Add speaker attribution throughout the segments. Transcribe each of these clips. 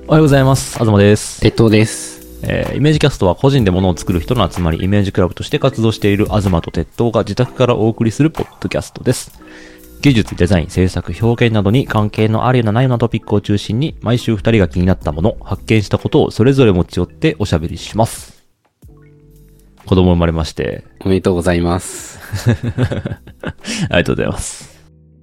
Speaker 1: おはようございます。東です。
Speaker 2: 鉄塔です。
Speaker 1: イメージキャストは個人で物を作る人の集まり、イメージクラブとして活動している東と鉄塔が自宅からお送りするポッドキャストです。技術、デザイン、制作、表現などに関係のあるようなないようなトピックを中心に、毎週2人が気になったもの、発見したことをそれぞれ持ち寄っておしゃべりします。子供生まれまして。
Speaker 2: おめでとうございます。
Speaker 1: ありがとうございます。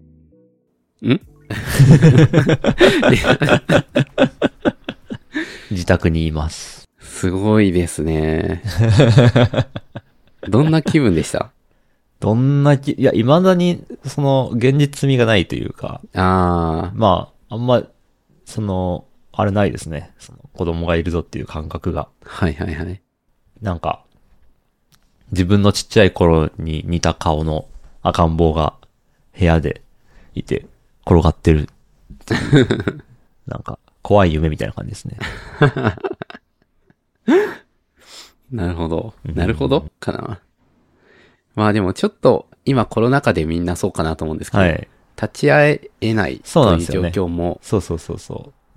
Speaker 1: 自宅にいます。
Speaker 2: すごいですね。どんな気分でした？
Speaker 1: いや、未だに、現実味がないというか。まあ、あんま、あれないですね。子供がいるぞっていう感覚が。
Speaker 2: はいはいはい。
Speaker 1: なんか、自分のちっちゃい頃に似た顔の赤ん坊が部屋でいて転がってるっていう。なんか、怖い夢みたいな感じですね。
Speaker 2: なるほど。なるほどかな。まあでもちょっと今コロナ禍でみんなそうかなと思うんですけど、はい、立ち会えないという状況も。
Speaker 1: そう。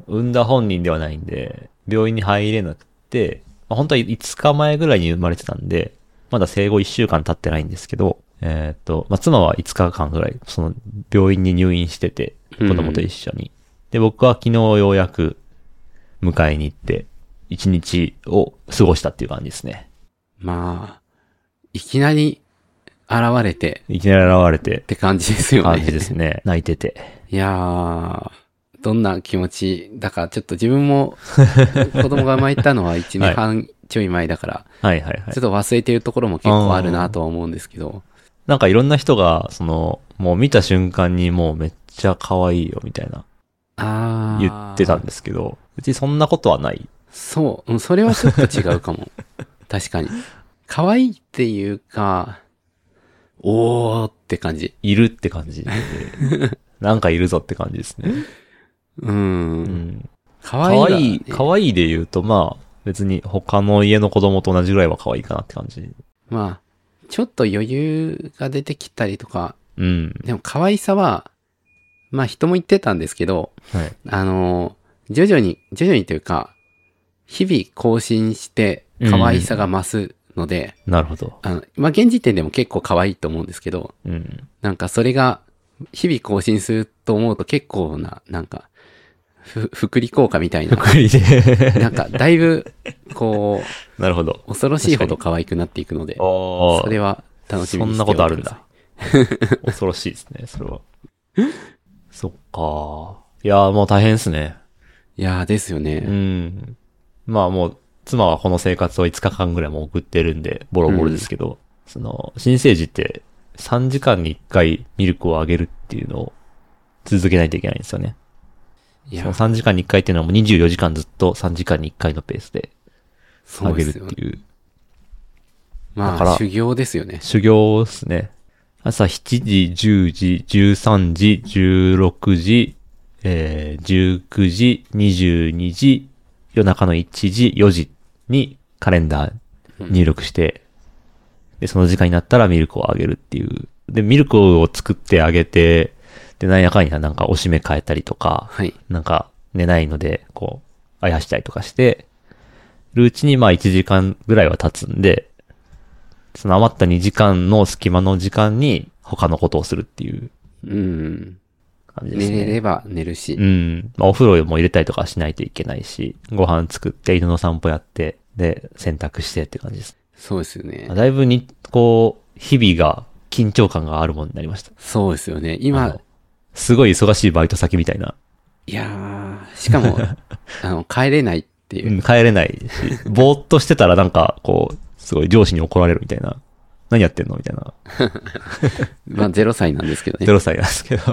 Speaker 1: 産んだ本人ではないんで、病院に入れなくて、本当は5日前ぐらいに生まれてたんで、まだ生後1週間経ってないんですけど、妻は5日間ぐらい、病院に入院してて、子供と一緒に。で、僕は昨日ようやく迎えに行って、1日を過ごしたっていう感じですね。
Speaker 2: まあ、いきなり現れてって感じですよね。
Speaker 1: 感じですね。泣いてて。
Speaker 2: いやー、どんな気持ちだか、ちょっと自分も子供が生まれたのは1年半ちょい前だから、
Speaker 1: はい。
Speaker 2: ちょっと忘れてるところも結構あるなとは思うんですけど。
Speaker 1: なんかいろんな人が、もう見た瞬間にもうめっちゃ可愛いよみたいな。言ってたんですけど、別にそんなことはない。
Speaker 2: そう、それはちょっと違うかも。確かに。可愛いっていうか、おーって感じ。
Speaker 1: いるって感じ。なんかいるぞって感じですね。可愛いで言うと、まあ、別に他の家の子供と同じぐらいは可愛いかなって感じ。
Speaker 2: まあ、ちょっと余裕が出てきたりとか、
Speaker 1: で
Speaker 2: も可愛さは、まあ人も言ってたんですけど、
Speaker 1: はい、
Speaker 2: 徐々にというか、日々更新して可愛さが増すので、
Speaker 1: なるほど。
Speaker 2: まあ現時点でも結構可愛いと思うんですけど、なんかそれが日々更新すると思うと結構な、なんか、福利効果みたいな。
Speaker 1: 福利で。
Speaker 2: なんかだいぶ、こう、
Speaker 1: なるほど。
Speaker 2: 恐ろしいほど可愛くなっていくので、それは楽しみにしておいてください。
Speaker 1: そんなことあるんだ。恐ろしいですね、それは。そっか。いやーもう大変ですね。
Speaker 2: いやーですよね。
Speaker 1: まあもう、妻はこの生活を5日間ぐらいも送ってるんで、ボロボロですけど、新生児って3時間に1回ミルクをあげるっていうのを続けないといけないんですよね。その3時間に1回っていうのはもう24時間ずっと3時間に1回のペースであげるっていう。
Speaker 2: まあ、修行ですよね。
Speaker 1: 修行ですね。朝7時、10時、13時、16時、19時、22時、夜中の1時、4時にカレンダー入力して、で、その時間になったらミルクをあげるっていう。で、ミルクを作ってあげて、で、なんやかんやなんかおしめ変えたりとか、なんか寝ないので、こう、あやしたりとかして、るうちにまあ1時間ぐらいは経つんで、その余った2時間の隙間の時間に他のことをするっていう感じですね。
Speaker 2: 寝れれば寝るし。
Speaker 1: まあお風呂も入れたりとかしないといけないし、ご飯作って犬の散歩やって、で、洗濯してって感じです。
Speaker 2: そうですよね。
Speaker 1: だいぶに、こう、日々が緊張感があるものになりました。
Speaker 2: そうですよね。今、
Speaker 1: すごい忙しいバイト先みたいな。
Speaker 2: いやー、しかも、帰れないっていう。
Speaker 1: 帰れないし、ぼーっとしてたらなんか、こう、すごい上司に怒られるみたいな。何やってんのみたいな。
Speaker 2: まあ、0歳なんですけどね。
Speaker 1: 0歳なんですけど。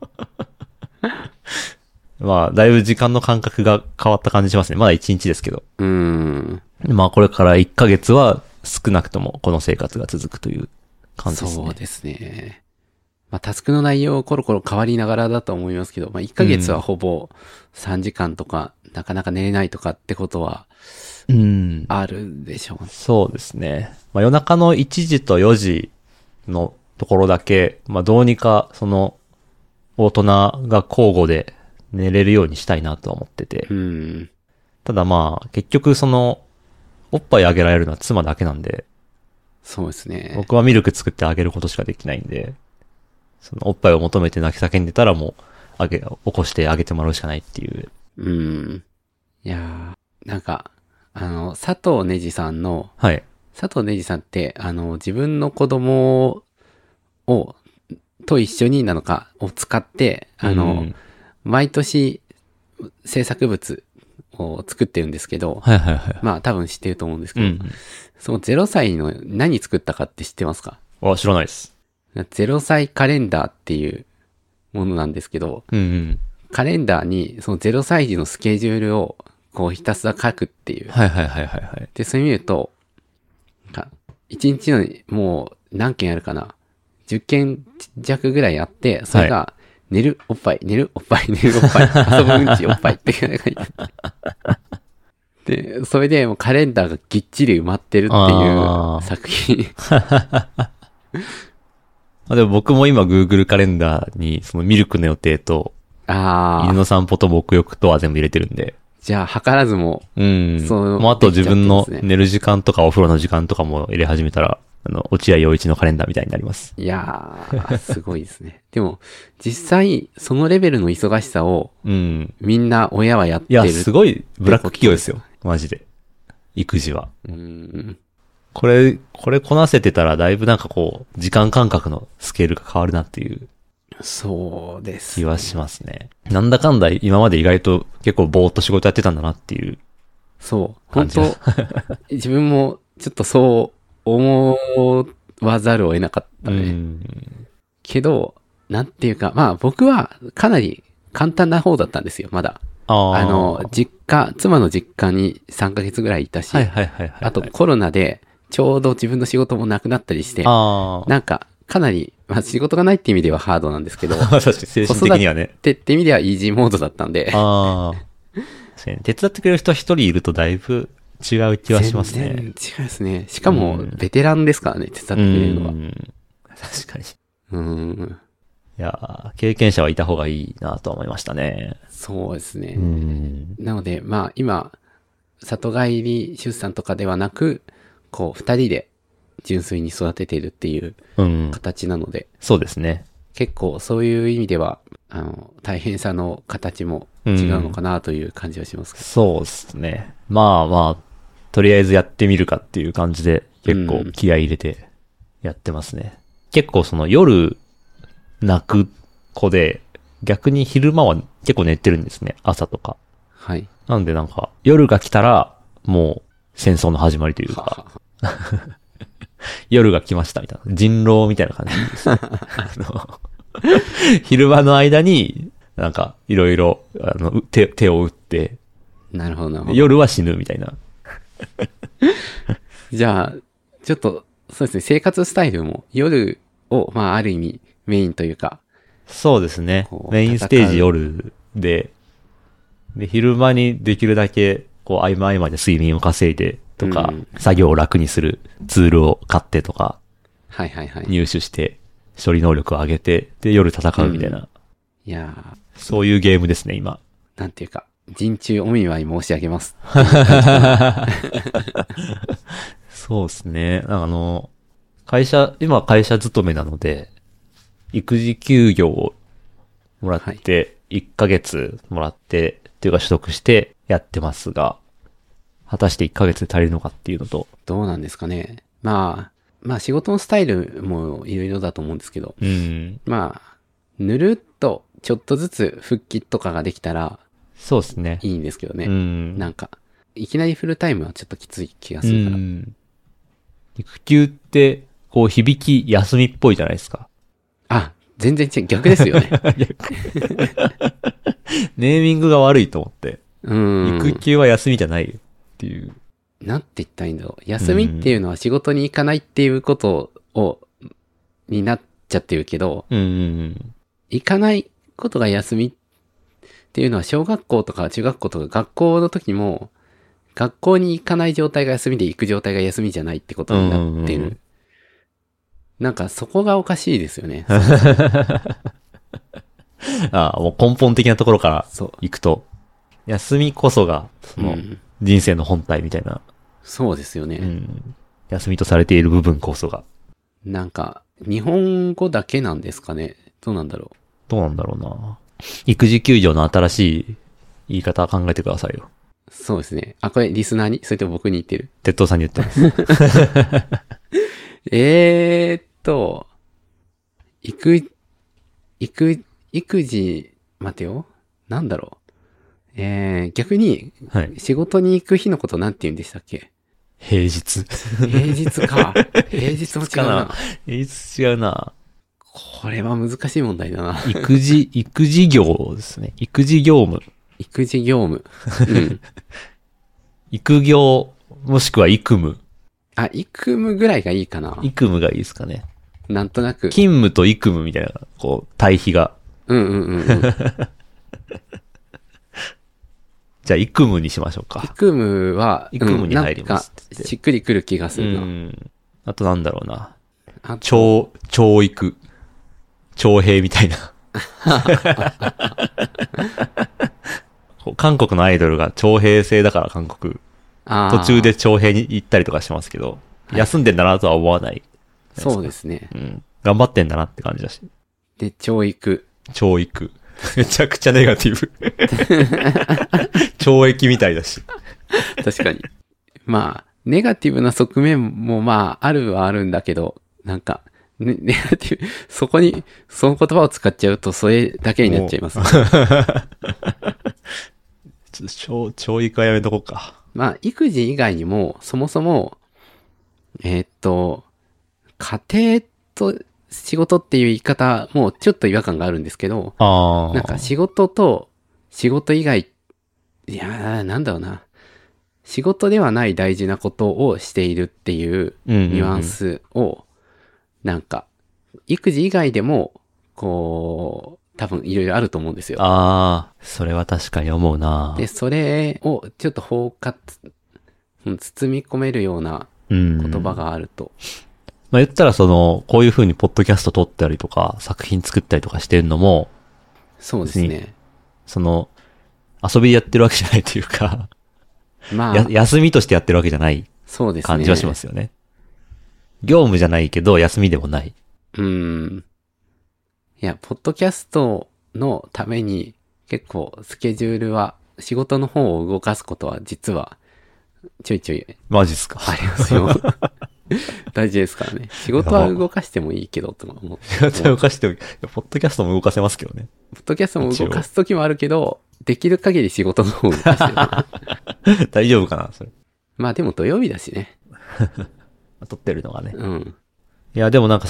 Speaker 1: まあ、だいぶ時間の感覚が変わった感じしますね。まだ1日ですけど。まあ、これから1ヶ月は少なくともこの生活が続くという感じですね。
Speaker 2: そうですね。まあ、タスクの内容コロコロ変わりながらだと思いますけど、まあ、1ヶ月はほぼ3時間とか、なかなか寝れないとかってことは、あるでしょうね。
Speaker 1: そうですね。まあ、夜中の1時と4時のところだけ、まあ、どうにか、大人が交互で寝れるようにしたいなとは思ってて。 ただまあ、結局おっぱいあげられるのは妻だけなんで、
Speaker 2: そうですね。
Speaker 1: 僕はミルク作ってあげることしかできないんで、おっぱいを求めて泣き叫んでたらもう、起こしてあげてもらうしかないっていう。
Speaker 2: いやー、なんか、佐藤ねじさんの、
Speaker 1: はい。
Speaker 2: 佐藤ねじさんって、自分の子供と一緒になのかを使って、毎年制作物を作ってるんですけど、
Speaker 1: はいはいはい。
Speaker 2: まあ多分知ってると思うんですけど、その0歳の何作ったかって知ってますか？
Speaker 1: 知らないです。
Speaker 2: 0歳カレンダーっていうものなんですけど、カレンダーにその0歳児のスケジュールをこうひたすら書くっていう。
Speaker 1: はいはいはいはいはい。
Speaker 2: で、それ見ると、1日のもう何件あるかな？ 10 件弱ぐらいあって、それが、寝る、おっぱい、寝る、おっぱい、寝る、おっぱい、遊ぶうんち、おっぱいって書いてで、それでもうカレンダーがぎっちり埋まってるっていう作品。
Speaker 1: でも僕も今 Google カレンダーにそのミルクの予定と、犬の散歩と沐浴とは全部入れてるんで。
Speaker 2: じゃあ、図らずも。
Speaker 1: もうあと自分の寝る時間とかお風呂の時間とかも入れ始めたら、落合陽一のカレンダーみたいになります。
Speaker 2: いやー、すごいですね。でも、実際、そのレベルの忙しさを、みんな親はやってる。
Speaker 1: いや、すごいブラック企業ですよ。マジで。育児は。これこなせてたらだいぶなんかこう、時間感覚のスケールが変わるなっていう。
Speaker 2: そうです、
Speaker 1: 気はしますね。なんだかんだ今まで意外と結構ぼーっと仕事やってたんだなっていう。
Speaker 2: そう。本当自分もちょっとそう思わざるを得なかったね。けど、なんていうか、まあ僕はかなり簡単な方だったんですよ、まだ。妻の実家に3ヶ月ぐらいいたし、あとコロナでちょうど自分の仕事もなくなったりして、なんかかなり、まあ仕事がないって意味ではハードなんですけど、
Speaker 1: 確かに精神的にはね。
Speaker 2: 子育てって意味ではイージーモードだったんで。
Speaker 1: 手伝ってくれる人一人いるとだいぶ違う気はしますね。
Speaker 2: 全然違いますね。しかも、ベテランですからね、手伝ってくれるのは。
Speaker 1: 確かに。いや、経験者はいた方がいいなと思いましたね。
Speaker 2: そうですね。なので、まあ今、里帰り出産とかではなく、こう、二人で純粋に育てているっていう形なので。
Speaker 1: そうですね。
Speaker 2: 結構そういう意味では、大変さの形も違うのかなという感じはしますけど。
Speaker 1: そうですね。まあまあ、とりあえずやってみるかっていう感じで結構気合い入れてやってますね。結構夜泣く子で逆に昼間は結構寝てるんですね。朝とか。
Speaker 2: はい。
Speaker 1: なんでなんか夜が来たらもう戦争の始まりというか夜が来ましたみたいな。人狼みたいな感じです、ね。昼間の間になんかいろいろ手を打って、
Speaker 2: なるほどなるほど。
Speaker 1: 夜は死ぬみたいな。
Speaker 2: じゃあ、ちょっと、そうですね、生活スタイルも夜を、まあある意味メインというか。
Speaker 1: そうですね。メインステージ夜で、昼間にできるだけ、合間合間で睡眠を稼いでとか、作業を楽にするツールを買ってとか、入手して、処理能力を上げて、で、夜戦うみたいな。
Speaker 2: いやー。
Speaker 1: そういうゲームですね、今。
Speaker 2: なんていうか、人中お見舞い申し上げます。
Speaker 1: そうですね。今会社勤めなので、育児休業をもらって、1ヶ月もらって、っていうか取得してやってますが、果たして1ヶ月で足りるのかっていうのと。
Speaker 2: どうなんですかね。まあ仕事のスタイルもいろいろだと思うんですけど、まあ、ぬるっとちょっとずつ復帰とかができたら、
Speaker 1: そうですね。
Speaker 2: いいんですけどね。なんか、いきなりフルタイムはちょっときつい気がするから。
Speaker 1: 育休って、響き休みっぽいじゃないですか。
Speaker 2: あ、全然違う。逆ですよね。
Speaker 1: ネーミングが悪いと思って。育休は休みじゃないよっていう。
Speaker 2: なんて言ったらいいんだろう。休みっていうのは仕事に行かないっていうことになっちゃってるけど、行かないことが休みっていうのは小学校とか中学校とか学校の時も、学校に行かない状態が休みで行く状態が休みじゃないってことになってる。なんかそこがおかしいですよね。
Speaker 1: もう根本的なところから行くと、 休みこそが、その、人生の本体みたいな。
Speaker 2: そうですよね。
Speaker 1: 休みとされている部分こそが。
Speaker 2: なんか、日本語だけなんですかね。どうなんだろう。
Speaker 1: どうなんだろうな。育児休業の新しい言い方考えてくださいよ。
Speaker 2: そうですね。あ、これリスナーにそれとも僕に言ってる？
Speaker 1: 鉄道さんに言ってます。
Speaker 2: 育児、待てよ。なんだろう。逆に、仕事に行く日のことなんて言うんでしたっけ？
Speaker 1: 平日。
Speaker 2: 平日か。平日も違うな。
Speaker 1: 平日違うな。
Speaker 2: これは難しい問題だな。
Speaker 1: 育児業ですね。育児業務。
Speaker 2: 育児業務。
Speaker 1: 育業、もしくは育務。
Speaker 2: あ、育務ぐらいがいいかな。
Speaker 1: 育務がいいですかね。
Speaker 2: なんとなく。
Speaker 1: 勤務と育務みたいな、こう、対比が。じゃあ、育務にしましょうか。
Speaker 2: 育務は、
Speaker 1: 育務に入りますって
Speaker 2: なんかしっくりくる気がするな。
Speaker 1: あとなんだろうな。教育。徴兵みたいな。韓国のアイドルが徴兵制だから韓国。途中で徴兵に行ったりとかしますけど、休んでんだなとは思わない。
Speaker 2: そうですね。
Speaker 1: 頑張ってんだなって感じだし。
Speaker 2: で、教育。
Speaker 1: めちゃくちゃネガティブ。懲役みたいだし。
Speaker 2: 確かに。まあ、ネガティブな側面もまあ、あるはあるんだけど、なんか、ネガティブ、そこに、その言葉を使っちゃうと、それだけになっちゃいますね。
Speaker 1: ちょっと、教育はやめとこうか。
Speaker 2: まあ、育児以外にも、そもそも、家庭と仕事っていう言い方もちょっと違和感があるんですけど、なんか仕事と仕事以外、いやー、なんだろうな。仕事ではない大事なことをしているっていうニュアンスを、なんか、育児以外でも、こう、多分いろいろあると思うんですよ。
Speaker 1: それは確かに思うな。
Speaker 2: で、それをちょっと包括、包み込めるような言葉があると。
Speaker 1: まあ言ったらこういう風にポッドキャスト撮ったりとか、作品作ったりとかしてるのも、
Speaker 2: そうですね。
Speaker 1: 遊びでやってるわけじゃないというか、まあ、休みとしてやってるわけじゃない感じはしますよね。業務じゃないけど、休みでもない。
Speaker 2: いや、ポッドキャストのために結構スケジュールは仕事の方を動かすことは実はちょいちょい。
Speaker 1: マジっすか。
Speaker 2: ありますよ。大事ですからね。仕事は動かしてもいいけどと思って。
Speaker 1: 仕事は動かしてもいい。ポッドキャストも動かせますけどね。
Speaker 2: ポッドキャストも動かすときもあるけど、できる限り仕事の方を動かしてる。
Speaker 1: 大丈夫かなそれ。
Speaker 2: まあでも土曜日だしね。
Speaker 1: 撮ってるのがね。
Speaker 2: い
Speaker 1: や、でもなんか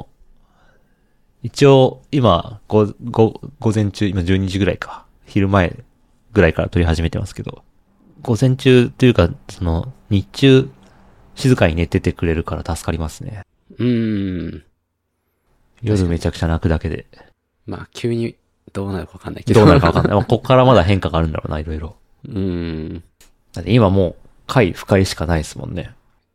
Speaker 1: 一応、今、午前中、今12時ぐらいか。昼前ぐらいから撮り始めてますけど、午前中というか、日中、静かに寝ててくれるから助かりますね。夜めちゃくちゃ泣くだけで。
Speaker 2: まあ、急にどうなるかわかんないけど。
Speaker 1: どうなるかわかんない。ここからまだ変化があるんだろうな、いろいろ。だって今もう、快不快しかないですもんね。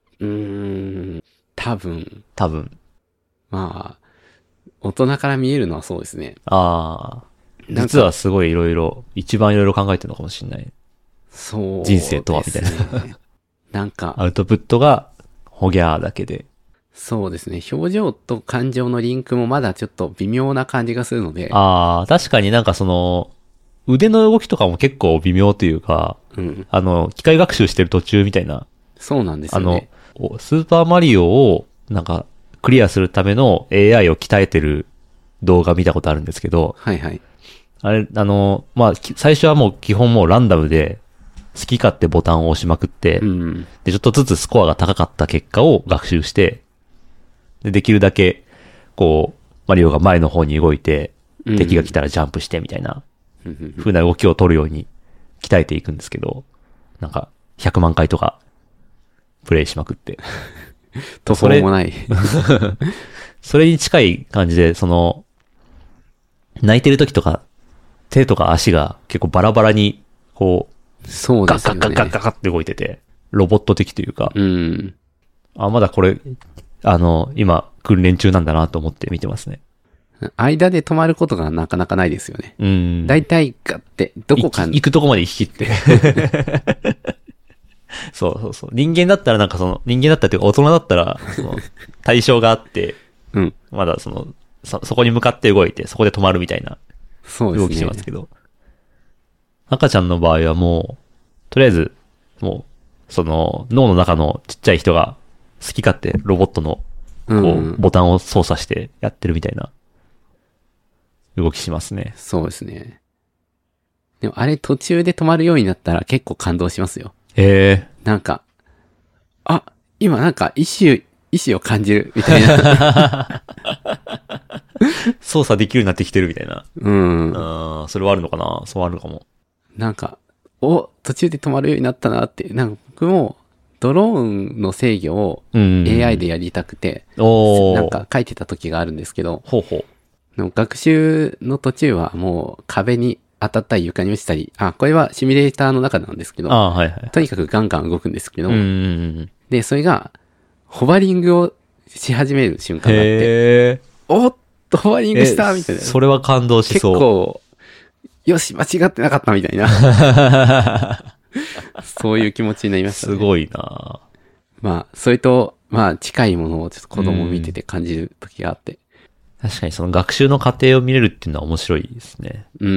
Speaker 2: 多分。まあ、大人から見えるのはそうですね。
Speaker 1: 実はすごい一番いろいろ考えてるのかもしれない。
Speaker 2: そう、
Speaker 1: 人生とは、みたいな。
Speaker 2: なんか。
Speaker 1: アウトプットが、ほぎゃーだけで。
Speaker 2: そうですね。表情と感情のリンクもまだちょっと微妙な感じがするので。
Speaker 1: 確かになんか腕の動きとかも結構微妙というか、機械学習してる途中みたいな。
Speaker 2: そうなんですよね。
Speaker 1: スーパーマリオを、なんか、クリアするための AI を鍛えてる動画見たことあるんですけど、
Speaker 2: はいはい。
Speaker 1: あれ、まあ、最初はもう基本もうランダムで、好き勝手ボタンを押しまくって、で、ちょっとずつスコアが高かった結果を学習して、できるだけ、こう、マリオが前の方に動いて、敵が来たらジャンプしてみたいな、風な動きを取るように鍛えていくんですけど、なんか、100万回とか、プレイしまくって。
Speaker 2: 途方もない。
Speaker 1: それに近い感じで、泣いてる時とか、手とか足が結構バラバラに、こう、
Speaker 2: そうですね。
Speaker 1: ガッガッガッガッガッって動いてて、ロボット的というか、まだこれ、今、訓練中なんだなと思って見てますね。
Speaker 2: 間で止まることがなかなかないですよね。
Speaker 1: うん。
Speaker 2: だいたいガッて、どこか
Speaker 1: 行くとこまで行き切って。そうそうそう。人間だったらなんか人間だったっていうか大人だったら、対象があって、
Speaker 2: うん。
Speaker 1: まだそこに向かって動いて、そこで止まるみたいな
Speaker 2: そうですね。
Speaker 1: 動きしますけど。赤ちゃんの場合はもう、とりあえず、もう、脳の中のちっちゃい人が好き勝手ロボットの、ボタンを操作してやってるみたいな動きしますね。
Speaker 2: そうですね。でもあれ途中で止まるようになったら結構感動しますよ。
Speaker 1: へえ。
Speaker 2: なんか、あ、今なんか意志を感じるみたいな。
Speaker 1: 操作できるようになってきてるみたいな。
Speaker 2: うん。
Speaker 1: それはあるのかな？そうあるのかも。
Speaker 2: なんか、途中で止まるようになったなって、なんか僕もドローンの制御を AI でやりたくて、なんか書いてた時があるんですけど、
Speaker 1: ほうほう。
Speaker 2: でも学習の途中はもう壁に当たったり床に落ちたり、これはシミュレーターの中なんですけど、
Speaker 1: はいはい。
Speaker 2: とにかくガンガン動くんですけど、で、それが、ホバリングをし始める瞬間があって、おっと、ホバリングしたみたいな。
Speaker 1: それは感動しそう。
Speaker 2: 結構、よし、間違ってなかったみたいな。そういう気持ちになりましたね。
Speaker 1: すごいな。
Speaker 2: まあ、それと、まあ、近いものをちょっと子供を見てて感じる時があって。
Speaker 1: 確かにその学習の過程を見れるっていうのは面白いですね。
Speaker 2: うん。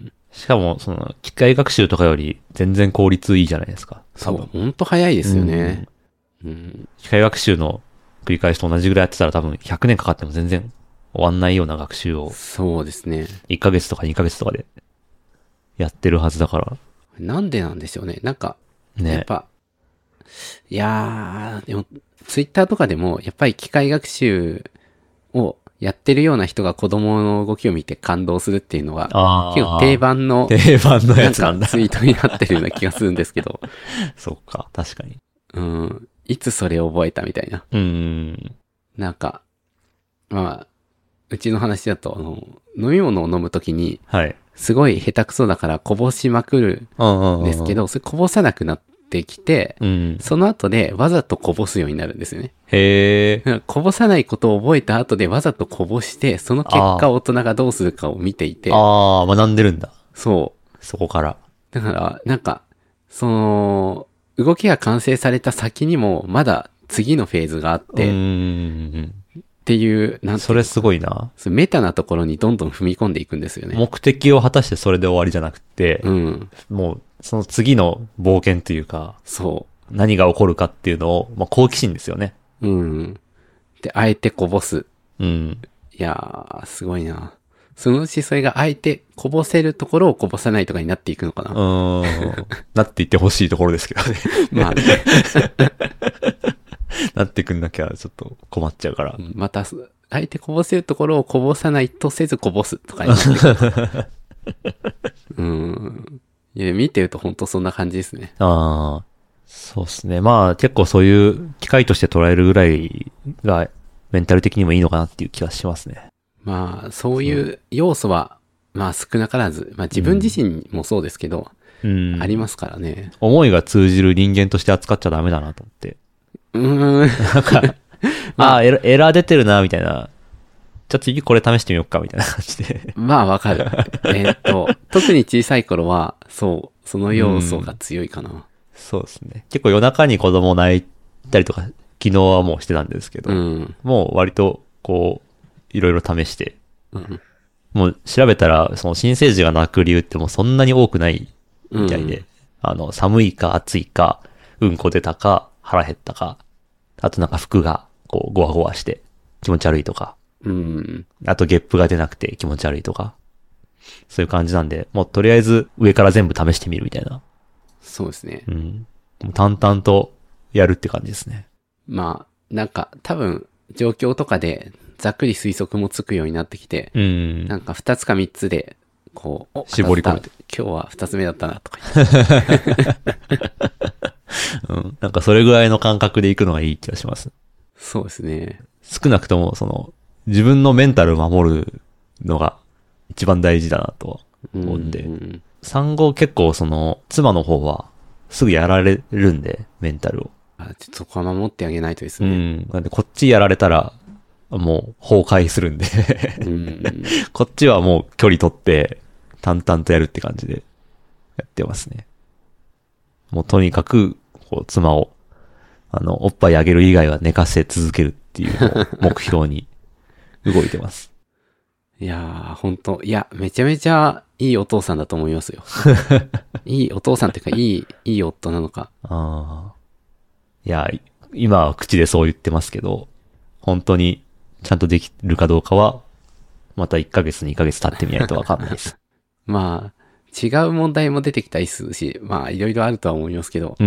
Speaker 1: しかも、機械学習とかより全然効率いいじゃないですか。
Speaker 2: そう、ほんと早いですよね。
Speaker 1: 機械学習の繰り返しと同じぐらいやってたら多分100年かかっても全然終わんないような学習を。
Speaker 2: そうですね。
Speaker 1: 1ヶ月とか2ヶ月とかでやってるはずだから。
Speaker 2: なんでなんでしょうね。なんか、
Speaker 1: ね、
Speaker 2: やっぱ、いやー、でも、ツイッターとかでも、やっぱり機械学習をやってるような人が子供の動きを見て感動するっていうのが、結構定番の
Speaker 1: やつなんだ。
Speaker 2: ツイートになってるような気がするんですけど。
Speaker 1: そっか、確かに。
Speaker 2: いつそれを覚えたみたいな。なんか、まあ、うちの話だと、飲み物を飲むときに、
Speaker 1: はい。
Speaker 2: すごい下手くそだからこぼしまくるんですけど、それこぼさなくなってきて、その後でわざとこぼすようになるんですよね。
Speaker 1: へー。
Speaker 2: こぼさないことを覚えた後でわざとこぼして、その結果大人がどうするかを見ていて。
Speaker 1: 学んでるんだ。
Speaker 2: そう。
Speaker 1: そこから。
Speaker 2: だから、なんか、動きが完成された先にも、まだ次のフェーズがあって、っていう、
Speaker 1: それすごいな。
Speaker 2: メタなところにどんどん踏み込んでいくんですよね。
Speaker 1: 目的を果たしてそれで終わりじゃなくて、もう、その次の冒険というか、
Speaker 2: そう。
Speaker 1: 何が起こるかっていうのを、好奇心ですよね。
Speaker 2: で、あえてこぼす。いやー、すごいな。そのうちそれがあえてこぼせるところをこぼさないとかになっていくのかな。
Speaker 1: なっていってほしいところですけどね。
Speaker 2: まあね。
Speaker 1: なってくんなきゃちょっと困っちゃうから。
Speaker 2: また、あえてこぼせるところをこぼさないとせずこぼすとかになってくる。いや、見てると本当そんな感じですね。
Speaker 1: そうですね。まあ結構そういう機械として捉えるぐらいがメンタル的にもいいのかなっていう気はしますね。
Speaker 2: まあそういう要素はまあ少なからず、まあ自分自身もそうですけど、ありますからね。
Speaker 1: 思いが通じる人間として扱っちゃダメだなと思って。なんか、エラー出てるなみたいな。じゃあ次これ試してみようかみたいな感じで。
Speaker 2: まあわかる。特に小さい頃はその要素が強いかな。
Speaker 1: そうですね。結構夜中に子供泣いたりとか、昨日はもうしてたんですけど、もう割とこう、いろいろ試して、もう調べたら、その新生児が泣く理由ってもうそんなに多くないみたいで、寒いか暑いか、うんこ出たか、腹減ったか、あとなんか服がこうゴワゴワして気持ち悪いとか、あとゲップが出なくて気持ち悪いとか、そういう感じなんで、もうとりあえず上から全部試してみるみたいな。
Speaker 2: そうですね。
Speaker 1: 淡々とやるって感じですね。
Speaker 2: まあ、なんか多分状況とかでざっくり推測もつくようになってきて、なんか2つか3つで、こう、
Speaker 1: 絞り込めて。
Speaker 2: 今日は2つ目だったなとか
Speaker 1: なんかそれぐらいの感覚でいくのがいい気がします。
Speaker 2: そうですね。
Speaker 1: 少なくとも自分のメンタルを守るのが一番大事だなと思って。産後結構妻の方はすぐやられるんで、メンタルを。
Speaker 2: ちょっとそこは守ってあげないとですね。
Speaker 1: なんでこっちやられたら、 もう崩壊するんでこっちはもう距離取って淡々とやるって感じでやってますね。もうとにかく、こう、妻を、おっぱいあげる以外は寝かせ続けるっていうのを目標に動いてます。
Speaker 2: いやー、ほんと、いや、めちゃめちゃいいお父さんだと思いますよ。いいお父さんっていうか、いい夫なのか。
Speaker 1: ああ。いや、今は口でそう言ってますけど、本当にちゃんとできるかどうかは、また1ヶ月2ヶ月経ってみないとわかんないです。
Speaker 2: まあ、違う問題も出てきたりするし、まあ、いろいろあるとは思いますけど。
Speaker 1: うん。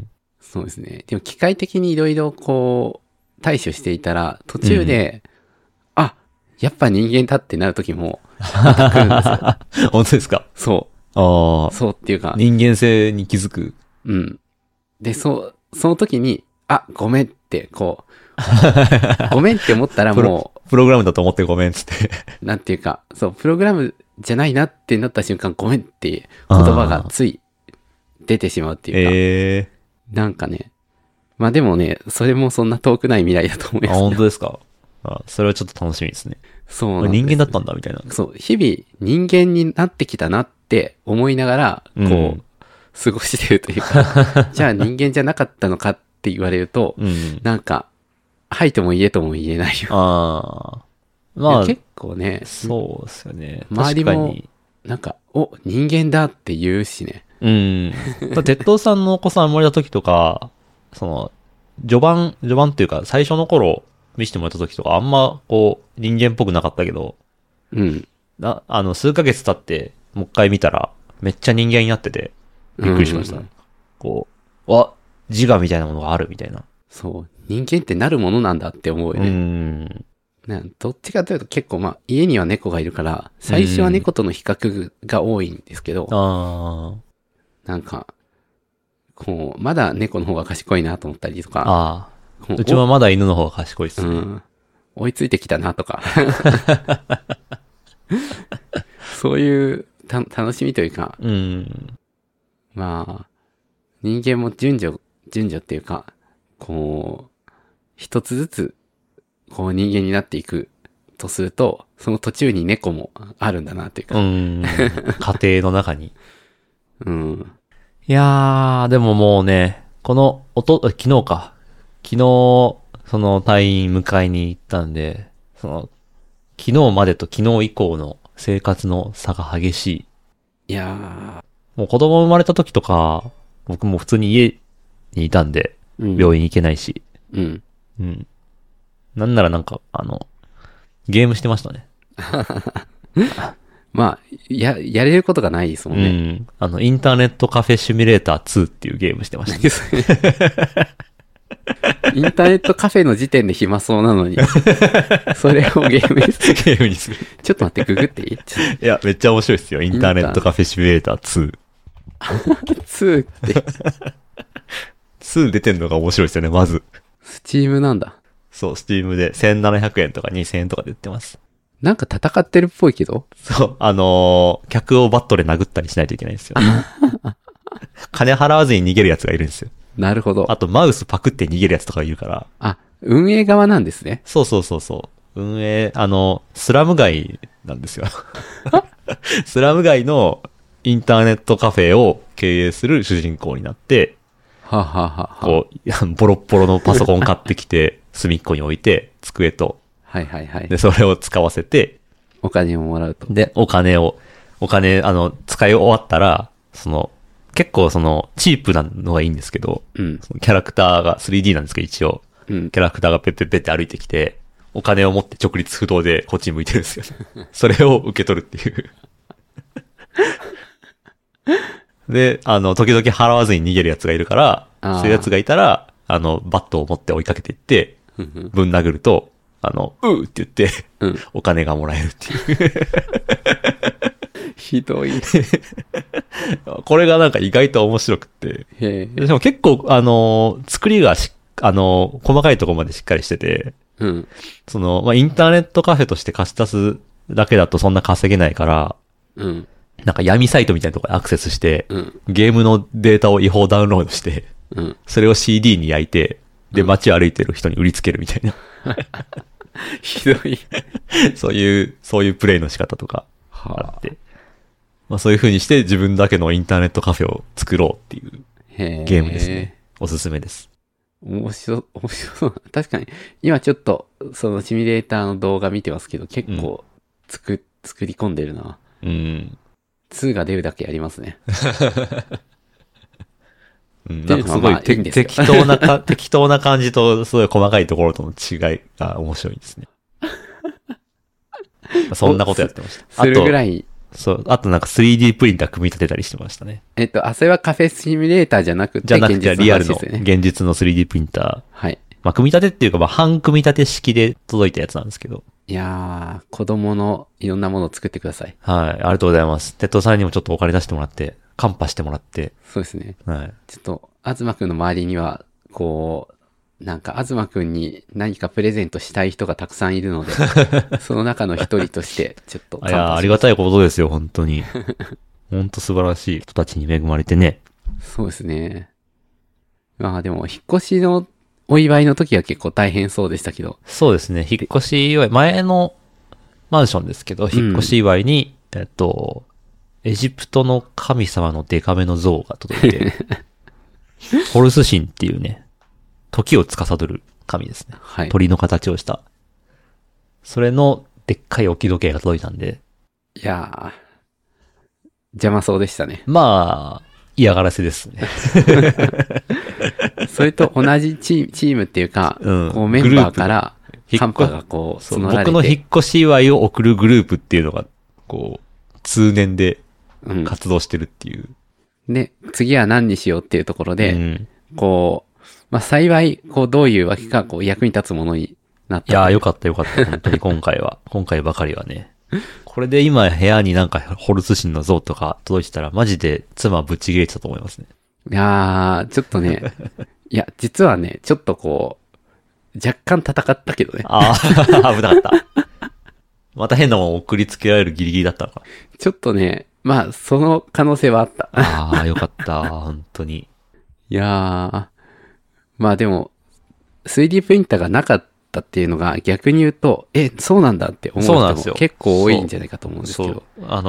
Speaker 2: そうですね。でも、機械的にいろいろこう、対処していたら、途中で、あ、やっぱ人間だってなる時も、また来るんですよ。
Speaker 1: 本当ですか？
Speaker 2: そう。
Speaker 1: ああ。
Speaker 2: そうっていうか。
Speaker 1: 人間性に気づく。
Speaker 2: うん。で、その時に、あ、ごめんって、こう、ごめんって思ったらも
Speaker 1: う、プログラムだと思ってごめんっつって。
Speaker 2: なんていうか、そう、プログラムじゃないなってなった瞬間、ごめんっていう言葉がつい出てしまうっていうか。なんかね。まあでもね、それもそんな遠くない未来だと思います。
Speaker 1: 本当ですか？それはちょっと楽しみですね。
Speaker 2: そうなんです。
Speaker 1: 人間だったんだみたいな。
Speaker 2: そう、日々人間になってきたなって思いながら、こう、過ごしてるというか、じゃあ人間じゃなかったのかって言われると、なんか、はいとも言えとも言えないよ。
Speaker 1: ああ。まあ、
Speaker 2: 結構ね。
Speaker 1: そうですよね。
Speaker 2: 周りも、なんか、お、人間だって言うしね。
Speaker 1: 鉄道さんのお子さん生まれた時とか、序盤っていうか、最初の頃見せてもらった時とか、あんま、こう、人間っぽくなかったけど、数ヶ月経って、もう一回見たら、めっちゃ人間になってて、びっくりしました。こう、自我みたいなものがあるみたいな。
Speaker 2: そう。人間ってなるものなんだって思うよね。どっちかというと結構家には猫がいるから、最初は猫との比較が多いんですけど、なんか、こう、まだ猫の方が賢いなと思ったりとか。
Speaker 1: うちもまだ犬の方が賢いっすね。
Speaker 2: 追いついてきたなとか。そういう楽しみというか、まあ、人間も順序っていうか、こう、一つずつ、こう人間になっていくとすると、その途中に猫もあるんだなっていうか。
Speaker 1: 家庭の中に。
Speaker 2: い
Speaker 1: やー、でももうね、昨日か。昨日、その隊員迎えに行ったんで、昨日までと昨日以降の生活の差が激しい。
Speaker 2: いや
Speaker 1: ー。もう子供生まれた時とか、僕も普通に家にいたんで、病院行けないし。なんならなんか、ゲームしてましたね。
Speaker 2: まあ、やれることがないですもんね。
Speaker 1: インターネットカフェシミュレーター2っていうゲームしてました、ね。
Speaker 2: インターネットカフェの時点で暇そうなのに、それをゲームにする。
Speaker 1: ゲームにする。
Speaker 2: ちょっと待って、ググっていい？
Speaker 1: いや、めっちゃ面白いですよ。インターネットカフェシミュレーター2。
Speaker 2: 2って。
Speaker 1: 2出てんのが面白いですよね、まず。
Speaker 2: スチームなんだ。
Speaker 1: そう、スチームで1700円とか2000円とかで売ってます。
Speaker 2: なんか戦ってるっぽいけど。
Speaker 1: そう、客をバットで殴ったりしないといけないんですよ。金払わずに逃げるやつがいるんですよ。
Speaker 2: なるほど。
Speaker 1: あと、マウスパクって逃げるやつとかいるから。
Speaker 2: あ、運営側なんですね。
Speaker 1: そう。運営、スラム街なんですよ。スラム街のインターネットカフェを経営する主人公になって、こう、ボロッボロのパソコン買ってきて、隅っこに置いて、机と。で、それを使わせて、
Speaker 2: お金をもらうと。
Speaker 1: で、お金、使い終わったら、結構チープなのがいいんですけど、キャラクターが 3D なんですけど、一応。キャラクターがペッペッペッって歩いてきて、お金を持って直立不動でこっちに向いてるんですよ。それを受け取るっていう。で、時々払わずに逃げるやつがいるから、そういうやつがいたら、バットを持って追いかけていって、ぶん殴ると、うーって言って、お金がもらえるっていう。
Speaker 2: ひどい。
Speaker 1: これがなんか意外と面白くって。でも結構、作りが細かいところまでしっかりしてて、インターネットカフェとして貸し出すだけだとそんな稼げないから、なんか闇サイトみたいなところにアクセスして、ゲームのデータを違法ダウンロードして、それを CD に焼いて、で、街を歩いてる人に売りつけるみたいな。
Speaker 2: ひどい。
Speaker 1: そういうプレイの仕方とかあ
Speaker 2: はあ。
Speaker 1: って。まあそういう風にして自分だけのインターネットカフェを作ろうっていう
Speaker 2: へえ。
Speaker 1: ゲームですね。おすすめです。
Speaker 2: 面白そう。確かに、今ちょっと、そのシミュレーターの動画見てますけど、結構、作り込んでるな。
Speaker 1: うん。
Speaker 2: 2が出るだけやりますね。
Speaker 1: うん、
Speaker 2: って
Speaker 1: ないんかすごい、
Speaker 2: うのはまあいいんですよ
Speaker 1: 適当な感じと、すごい細かいところとの違いが面白いですね。そんなことやってました。
Speaker 2: するぐらい。
Speaker 1: そう、あとなんか 3D プリンター組み立てたりしてましたね。
Speaker 2: それはカフェシミュレーターじゃなくて、
Speaker 1: じゃなくてリアルの
Speaker 2: 現実ですよね。
Speaker 1: 現実の 3D プリンター。
Speaker 2: はい。
Speaker 1: まあ組み立てっていうか、まあ半組み立て式で届いたやつなんですけど。
Speaker 2: いやー、子供のいろんなものを作ってください。
Speaker 1: はい、ありがとうございます。鉄道さんにもちょっとお金出してもらって、カンパしてもらって。
Speaker 2: そうですね。
Speaker 1: はい。
Speaker 2: ちょっと、東くんの周りには、こう、なんか、東くんに何かプレゼントしたい人がたくさんいるので、その中の一人として、ちょっと
Speaker 1: いや、ありがたいことですよ、本当に。本当素晴らしい人たちに恵まれてね。
Speaker 2: そうですね。まあでも、引っ越しのお祝いの時は結構大変そうでしたけど。
Speaker 1: そうですね、引っ越し祝い、前のマンションですけど、引っ越し祝いに、エジプトの神様のデカめの像が届いて、ホルス神っていうね、時を司る神ですね。
Speaker 2: はい。
Speaker 1: 鳥の形をした。それのでっかい置き時計が届いたんで。
Speaker 2: いやー、邪魔そうでしたね。
Speaker 1: まあ、嫌がらせですね。
Speaker 2: それと同じチームっていうか、
Speaker 1: うん
Speaker 2: こうメンバーから、
Speaker 1: グループ
Speaker 2: カンパがこう、
Speaker 1: そう
Speaker 2: 募られて。
Speaker 1: 僕の引っ越し祝いを送るグループっていうのが、こう、通年で
Speaker 2: うん。
Speaker 1: 活動してるっていう。
Speaker 2: で、次は何にしようっていうところで、
Speaker 1: うん
Speaker 2: こう、まあ、幸い、こう、どういうわけか、こう、役に立つものになった。
Speaker 1: いやーよかったよかった。本当に今回は。今回ばかりはね。これで今部屋になんかホルス神の像とか届いてたらマジで妻ぶち切れてたと思いますね。
Speaker 2: いやー、ちょっとね、いや、実はね、ちょっとこう、若干戦ったけどね。
Speaker 1: ああ、危なかった。また変なもん送りつけられるギリギリだったのか。
Speaker 2: ちょっとね、まあ、その可能性はあった。
Speaker 1: ああ、よかった。本当に。
Speaker 2: いやー、まあでも、3D プリンターがなかったっていうのが逆に言うと、そうなんだって思う
Speaker 1: そうなんですよ
Speaker 2: 人も結構多いんじゃないかと思うんですけど。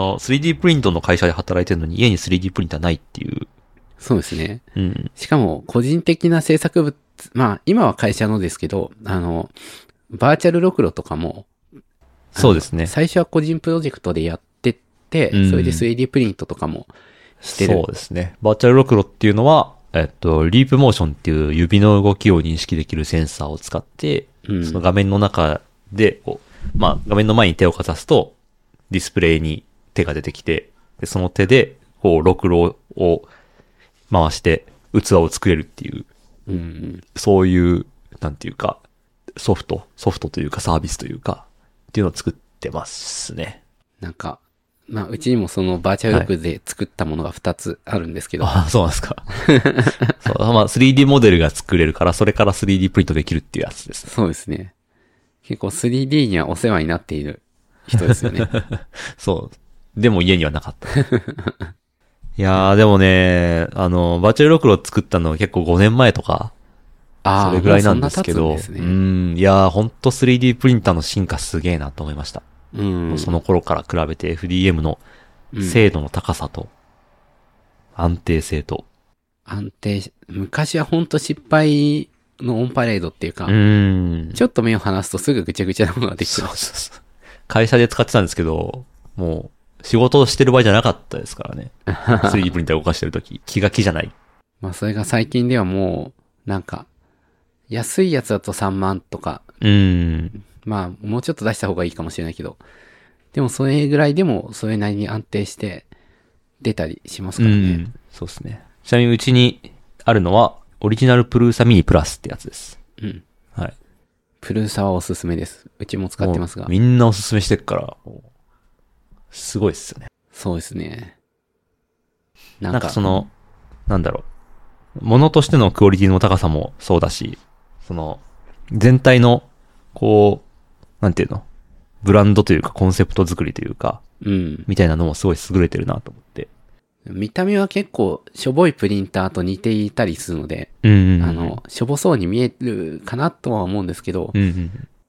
Speaker 1: 3D プリントの会社で働いてるのに家に 3D プリンターないっていう。
Speaker 2: そうですね。
Speaker 1: うん。
Speaker 2: しかも、個人的な制作物、まあ、今は会社のですけど、バーチャルろくろとかも、
Speaker 1: そうですね。
Speaker 2: 最初は個人プロジェクトでやってって、
Speaker 1: うん
Speaker 2: それで 3D プリントとかもしてる。
Speaker 1: そうですね。バーチャルろくろっていうのは、リープモーションっていう指の動きを認識できるセンサーを使って、
Speaker 2: うん
Speaker 1: その画面の中でこう、まあ、画面の前に手をかざすと、ディスプレイに手が出てきて、でその手で、こう、ろくろを回して器を作れるっていう、
Speaker 2: うん。
Speaker 1: そういう、なんていうか、ソフトというかサービスというか、っていうのを作ってますね。
Speaker 2: なんか、まあ、うちにもそのバーチャルロックで作ったものが2つあるんですけど。
Speaker 1: ああ、そうなんですか。そう、まあ、3D モデルが作れるから、それから 3D プリントできるっていうやつですね。
Speaker 2: そうですね。結構 3D にはお世話になっている人ですよね。
Speaker 1: そう。でも家にはなかった。いやー、でもね、バーチャルろくろ作ったのは結構5年前とか、それぐらいなんですけど、
Speaker 2: もうそんな経つんですね。
Speaker 1: いやー、ほんと 3D プリンターの進化すげーなと思いました。
Speaker 2: うん。
Speaker 1: その頃から比べて FDM の精度の高さと、安定性と。
Speaker 2: 昔はほんと失敗のオンパレードっていうか、ちょっと目を離すとすぐぐちゃぐちゃなものができて
Speaker 1: そうそうそう。会社で使ってたんですけど、もう、仕事をしてる場合じゃなかったですからね。3D プリンター動かしてるとき、気が気じゃない。
Speaker 2: まあそれが最近ではもう、なんか、安いやつだと3万とか、まあもうちょっと出した方がいいかもしれないけど、でもそれぐらいでもそれなりに安定して出たりしますからね。
Speaker 1: そうですね。ちなみにうちにあるのは、オリジナルプルーサミニプラスってやつです。
Speaker 2: うん。
Speaker 1: はい。
Speaker 2: プルーサはおすすめです。うちも使ってますが。
Speaker 1: みんなおすすめしてっから、すごいっすよね。
Speaker 2: そうですね。
Speaker 1: なんかその、なんだろう。物としてのクオリティの高さもそうだし、その、全体の、こう、なんていうの、ブランドというかコンセプト作りというか、みたいなのもすごい優れてるなと思って。
Speaker 2: 見た目は結構しょぼいプリンターと似ていたりするので、しょぼそうに見えるかなとは思うんですけど、